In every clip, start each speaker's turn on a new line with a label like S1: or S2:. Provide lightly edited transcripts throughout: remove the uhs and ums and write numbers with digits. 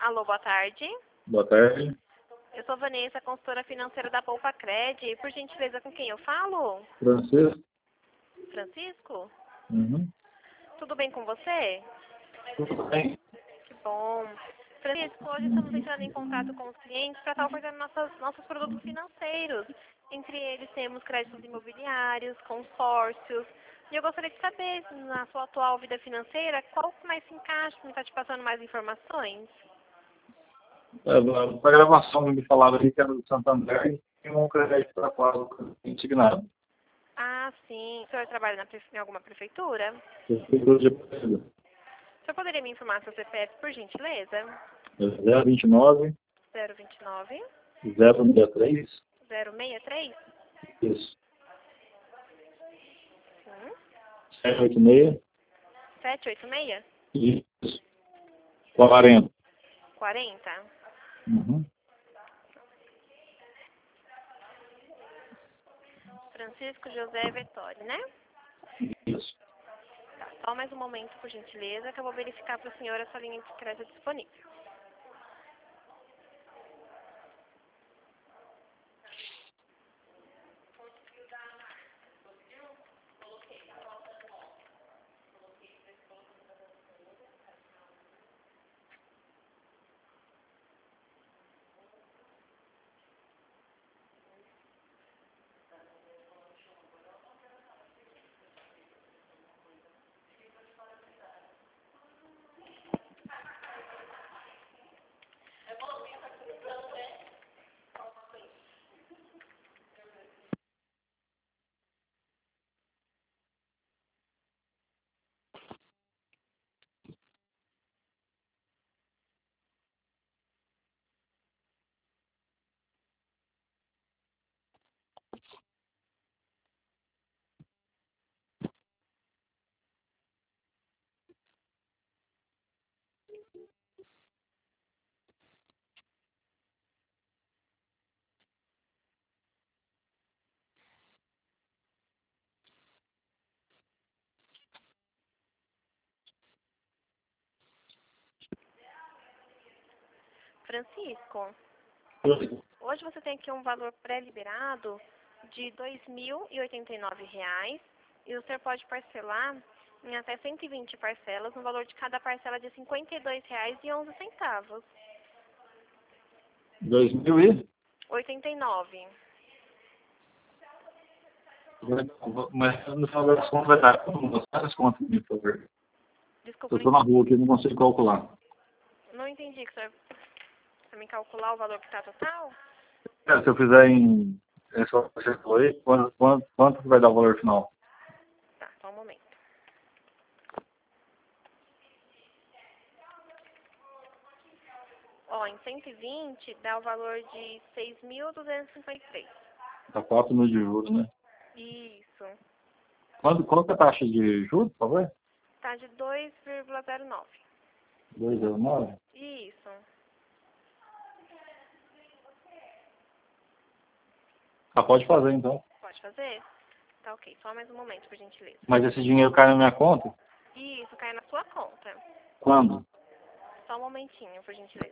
S1: Alô, boa tarde.
S2: Boa tarde.
S1: Eu sou Vanessa, consultora financeira da Poupa Cred. Por gentileza, com quem eu falo?
S2: Francisco?
S1: Francisco?
S2: Uhum.
S1: Tudo bem com você?
S2: Tudo bem?
S1: Que bom. Francisco, hoje estamos entrando em contato com os clientes para estar ofertando nossos produtos financeiros. Entre eles temos créditos imobiliários, consórcios. E eu gostaria de saber, na sua atual vida financeira, qual que mais se encaixa, me está te passando mais informações?
S2: A gravação que me falaram ali que era do Santander e tem um crédito para quadro indignado.
S1: Ah, sim. O senhor trabalha em alguma prefeitura?
S2: Prefeitura de Brasília.
S1: O senhor poderia me informar seu CPF, por gentileza?
S2: 029
S1: 029
S2: 063.
S1: 063?
S2: Isso.
S1: Sim.
S2: 786.
S1: 786?
S2: Isso. 40.
S1: 40?
S2: Uhum.
S1: Francisco José Vettori, né?
S2: Isso.
S1: Tá, só mais um momento, por gentileza, que eu vou verificar para o senhor essa linha de crédito disponível. Francisco, hoje você tem aqui um valor pré-liberado de R$ 2.089 e o senhor pode parcelar em até 120 parcelas, no valor de cada parcela de R$ 52,11.
S2: 2000 e?
S1: 89.
S2: Mas no final das contas vai dar como mostrar as contas, por favor.
S1: Desculpa,
S2: Eu estou na rua aqui, não consigo calcular.
S1: não entendi que o senhor para me calcular o valor que está total.
S2: Se eu fizer em esse acertou aí, quanto que vai dar o valor final?
S1: Tá, só um momento. Ó, em 120 dá o valor de 6.253.
S2: Dá 4 mil de juros, né?
S1: Isso.
S2: Qual que é a taxa de juros, por favor?
S1: Tá de 2,09.
S2: 2,09?
S1: Isso.
S2: Ah, pode fazer então.
S1: Pode fazer? Tá ok. Só mais um momento, por gentileza.
S2: Mas esse dinheiro cai na minha conta?
S1: Isso, cai na sua conta.
S2: Quando?
S1: Só um momentinho, por gentileza.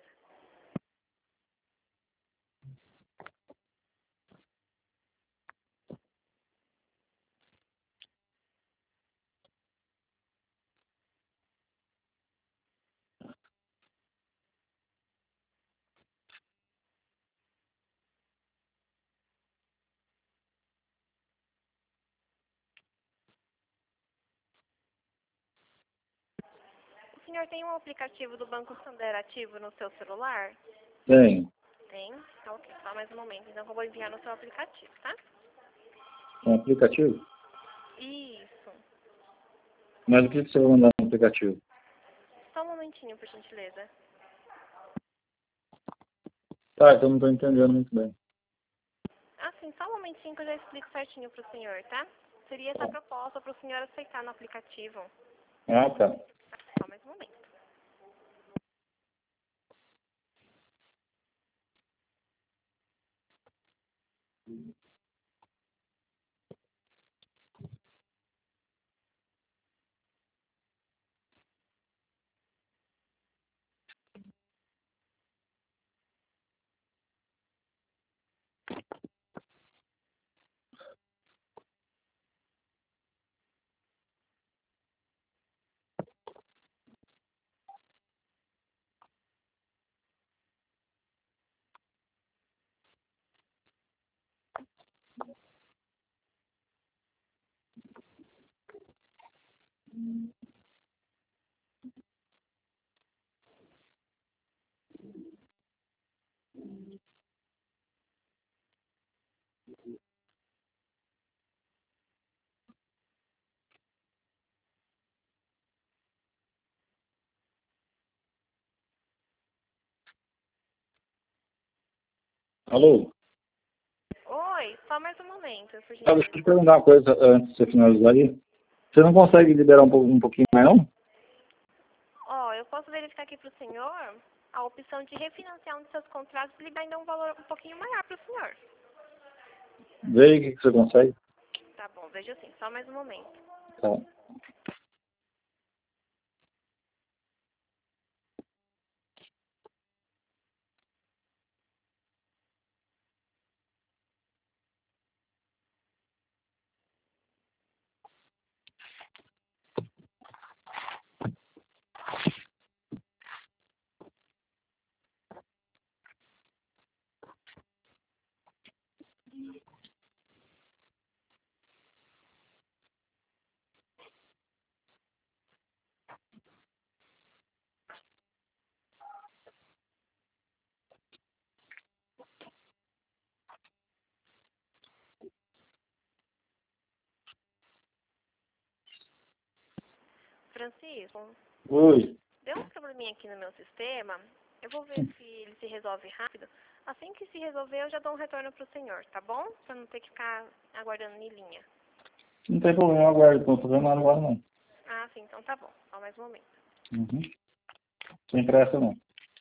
S1: O senhor tem um aplicativo do Banco Santander ativo no seu celular?
S2: Tem.
S1: Tem? Tá ok. Só mais um momento, então, que eu vou enviar no seu aplicativo, tá?
S2: Um aplicativo?
S1: Isso.
S2: Mas o que você vai mandar no aplicativo?
S1: Só um momentinho, por gentileza.
S2: Tá, então não estou entendendo muito bem.
S1: Ah, sim, só um momentinho que eu já explico certinho pro senhor, tá? Seria essa proposta pro senhor aceitar no aplicativo.
S2: Ah, tá.
S1: Só mais um momento.
S2: Alô?
S1: Oi, só mais um momento, por
S2: Ah, deixa eu
S1: gentileza.
S2: te perguntar uma coisa antes de você finalizar aí. Você não consegue liberar um pouquinho mais, não?
S1: Ó, eu posso verificar aqui para o senhor a opção de refinanciar um dos seus contratos e liberar ainda um valor um pouquinho maior para o senhor.
S2: Vê aí o que você consegue.
S1: Tá bom, veja assim, só mais um momento.
S2: Tá.
S1: Francisco,
S2: Oi.
S1: deu um probleminha aqui no meu sistema. Eu vou ver se ele se resolve rápido. Assim que se resolver, eu já dou um retorno para o senhor, tá bom? Para não ter que ficar aguardando em linha.
S2: Não tem problema, eu aguardo. Não tô vendo nada agora, não.
S1: Ah, sim, então tá bom. Só mais um momento.
S2: Uhum. Sem pressa, não.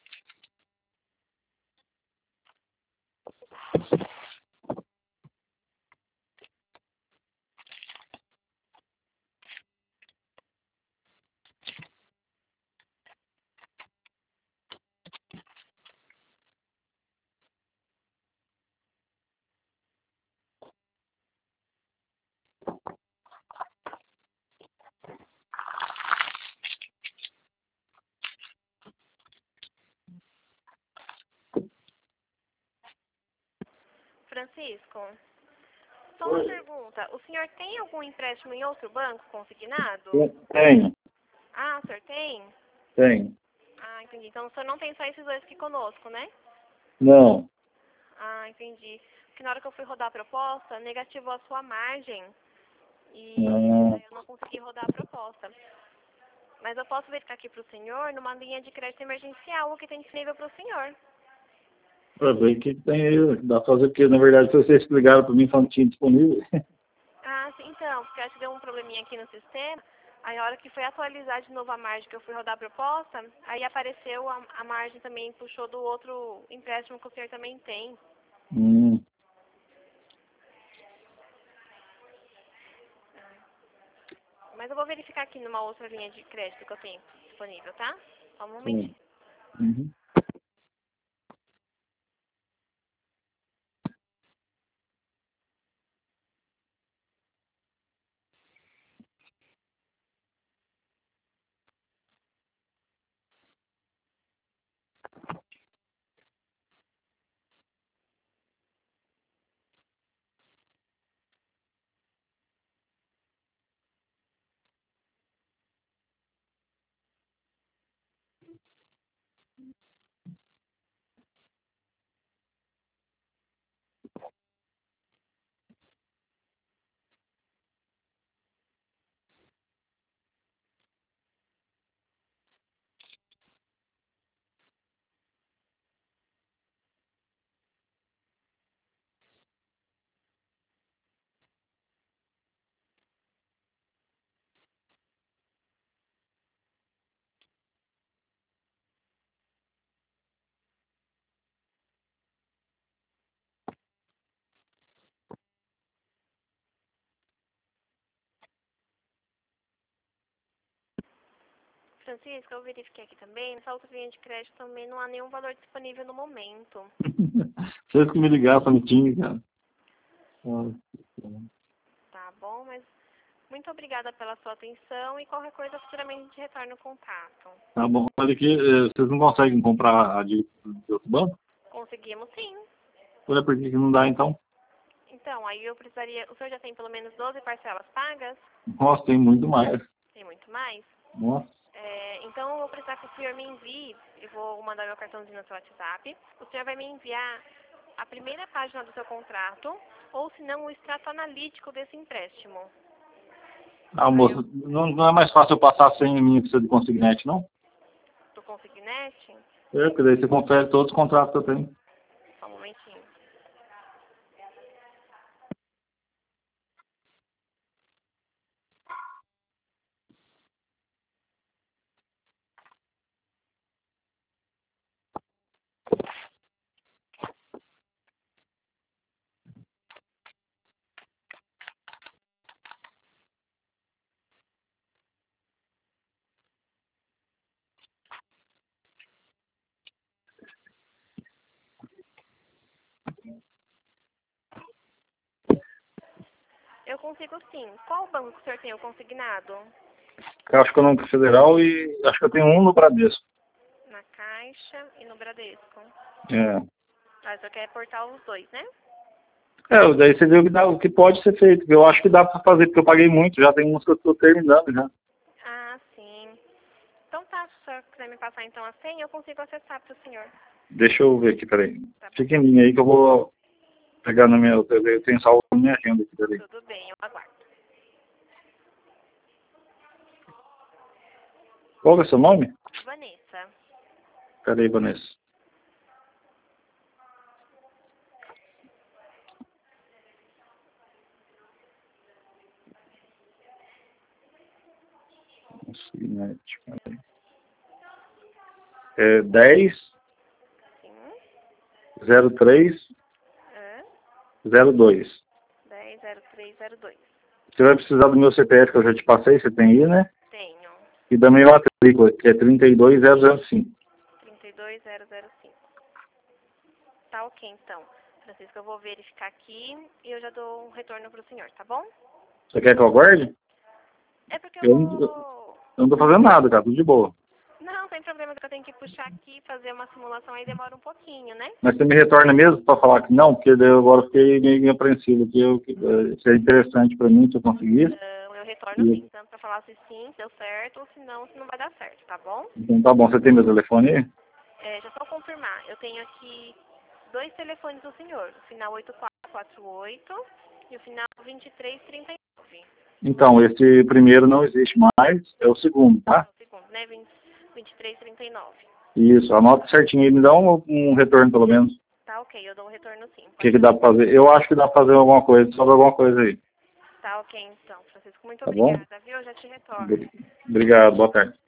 S1: Francisco, só uma pergunta. O senhor tem algum empréstimo em outro banco consignado?
S2: Tenho,
S1: Ah, o senhor tem?
S2: tenho.
S1: Ah, entendi. Então o senhor não tem só esses dois aqui conosco, né?
S2: Não.
S1: Ah, entendi. Porque na hora que eu fui rodar a proposta, negativou a sua margem. E
S2: Ah,
S1: aí eu não consegui rodar a proposta. Mas eu posso verificar aqui para o senhor numa linha de crédito emergencial o que tem disponível para o senhor.
S2: pra ver o que tem aí. Dá pra fazer, porque na verdade se vocês ligaram pra mim falando que tinha disponível.
S1: Ah, sim, então, porque acho que deu um probleminha aqui no sistema. Aí a hora que foi atualizar de novo a margem que eu fui rodar a proposta, aí apareceu a margem também, puxou do outro empréstimo que o senhor também tem.
S2: Hum,
S1: Mas eu vou verificar aqui numa outra linha de crédito que eu tenho disponível, tá? Só um
S2: sim.
S1: momentinho.
S2: Uhum.
S1: Francisco, eu verifiquei aqui também, nessa outra linha de crédito também não há nenhum valor disponível no momento.
S2: Vocês que me ligaram pra não tinha, cara. Ah,
S1: Tá bom? Mas muito obrigada pela sua atenção e qualquer coisa futuramente a gente retorna o contato.
S2: tá bom. Olha aqui, vocês não conseguem comprar a de outro banco?
S1: Conseguimos sim.
S2: Olha por que que não dá então?
S1: Então, aí eu precisaria. O senhor já tem pelo menos 12 parcelas pagas?
S2: Nossa, tem muito mais.
S1: Tem muito mais?
S2: Nossa.
S1: Então eu vou precisar que o senhor me envie, eu vou mandar meu cartãozinho no seu WhatsApp, o senhor vai me enviar a primeira página do seu contrato, ou se não o extrato analítico desse empréstimo.
S2: Ah, moço, não é mais fácil eu passar sem minha precisa de consignete, não?
S1: Do Consignete?
S2: Porque daí você confere todos os contratos que eu tenho.
S1: Só um momentinho. Eu consigo sim. Qual banco que o senhor tem o consignado?
S2: Eu acho que eu não tenho Federal e acho que eu tenho um no Bradesco.
S1: Na Caixa e no Bradesco.
S2: É.
S1: Ah, o senhor quer portar os dois, né?
S2: Daí você vê o que pode ser feito. Eu acho que dá pra fazer, porque eu paguei muito, já tem uns que eu tô terminando já.
S1: Ah, sim. Então tá, se o senhor quiser me passar então a senha, eu consigo acessar para o senhor.
S2: Deixa eu ver aqui, peraí.
S1: Tá bom.
S2: Fica em linha aí que eu vou pegar no meu. Eu tenho salvo na minha agenda aqui, peraí.
S1: Tudo bem, eu aguardo.
S2: Qual é o seu nome?
S1: Vanessa.
S2: Peraí, Vanessa. Consignete, peraí. É 10
S1: Sim.
S2: 03
S1: É.
S2: 02.
S1: 100302.
S2: Você vai precisar do meu CPF que eu já te passei, você tem aí, né?
S1: Tenho.
S2: E da minha matrícula, que é 32005.
S1: 32005. Tá ok, então. Francisco, eu vou verificar aqui e eu já dou um retorno pro senhor, tá bom?
S2: Você quer que eu aguarde?
S1: É porque
S2: Eu
S1: eu
S2: não, eu
S1: vou...
S2: não tô fazendo nada, cara, tudo de boa.
S1: Não, tem problema que eu tenho que puxar aqui, fazer uma simulação aí demora um pouquinho, né?
S2: Mas você me retorna mesmo para falar que não? Porque daí eu agora fiquei meio apreensivo, se é interessante para mim, se eu conseguir.
S1: Então, eu retorno sim, tanto pra falar se sim, se deu certo, ou se não vai dar certo, tá bom?
S2: Então tá bom, você tem meu telefone aí?
S1: Já só confirmar, eu tenho aqui 2 telefones do senhor, o final 8448 e o final 2339.
S2: Então, esse primeiro não existe mais, é o segundo, tá?
S1: É o segundo, né? 2339.
S2: Isso, anota certinho aí, me dá um retorno pelo menos.
S1: Tá ok, eu dou um retorno sim.
S2: O que dá pra fazer? Eu acho que dá pra fazer alguma coisa, sobre alguma coisa aí.
S1: Tá ok então, Francisco. Muito
S2: Tá bom?
S1: obrigada, viu? Eu já te retorno.
S2: Obrigado, boa tarde.